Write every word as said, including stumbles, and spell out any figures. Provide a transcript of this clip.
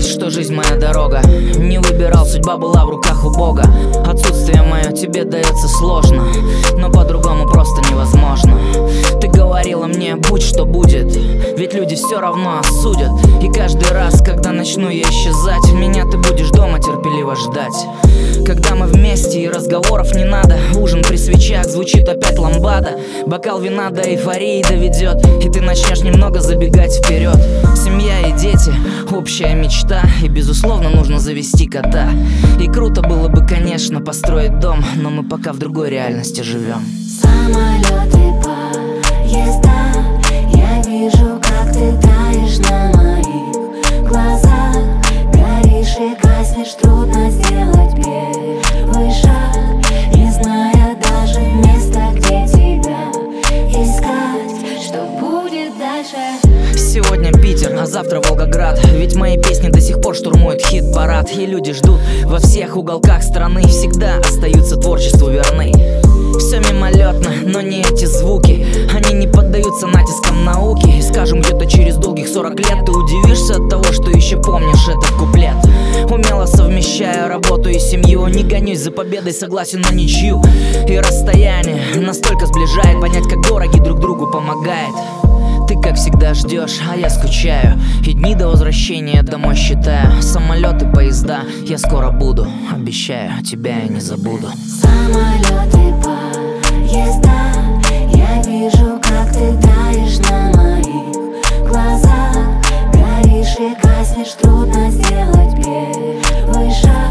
казалось, что жизнь моя дорога. Не выбирал, судьба была в руках у Бога. Отсутствие мое тебе дается сложно, но по-другому просто невозможно. Ты говорила мне, будь что будет, ведь люди все равно осудят. И каждый раз, когда начну я исчезать, меня ты будешь дома терпеливо ждать. Когда мы вместе и разговоров не надо, ужин при свечах, звучит опять ламбада. Бокал вина до эйфории доведет, и ты начнешь немного забегать вперед. Семья и дети, общая мечта, и безусловно нужно завести кота. И круто было бы, конечно, построить дом, но мы пока в другой реальности живем. Самолеты, поезда, я вижу, как ты таешь на моих глазах. Горишь и гаснешь, трудно сделать первый шаг, не зная даже места, где тебя искать. Что будет дальше? Сегодня Питер, а завтра Волгоград. Ведь мои песни до сих пор штурмуют хит-парад. И люди ждут во всех уголках страны, всегда остаются творчеству верны. Все мимолетно, но не эти звуки, они не поддаются натискам науки. И скажем, где-то через долгих сорок лет ты удивишься от того, что еще помнишь этот куплет. Умело совмещаю работу и семью, не гонюсь за победой, согласен на ничью. И расстояние настолько сближает, понять, как дороги друг другу помогает. Ты, как всегда, ждешь, а я скучаю, и дни до возвращения домой считаю. Самолеты, поезда, я скоро буду, обещаю, тебя я не забуду. Самолеты, поезда, я вижу, как ты таешь на моих глазах. Горишь и гаснешь, трудно сделать первый шаг.